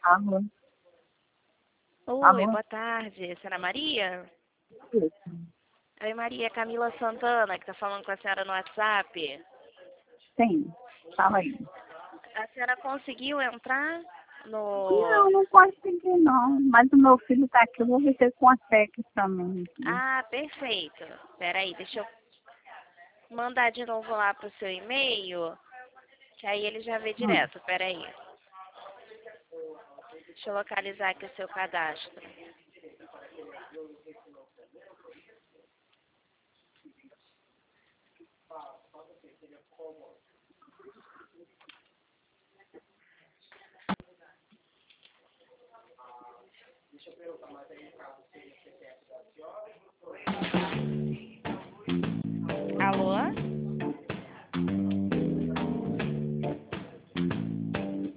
Alô? Oi, Alô? boa tarde. Senhora Maria? Isso. Oi, Maria. Camila Santana, que está falando com a senhora no WhatsApp. Sim. Fala aí. A senhora conseguiu entrar Não, no... não consegui não. Mas o meu filho está aqui, eu vou ver se ele consegue também. Ah, perfeito. Peraí, deixa eu mandar de novo lá pro seu e-mail, que aí ele já vê Hum. direto. Peraí. Deixa eu localizar aqui o seu cadastro.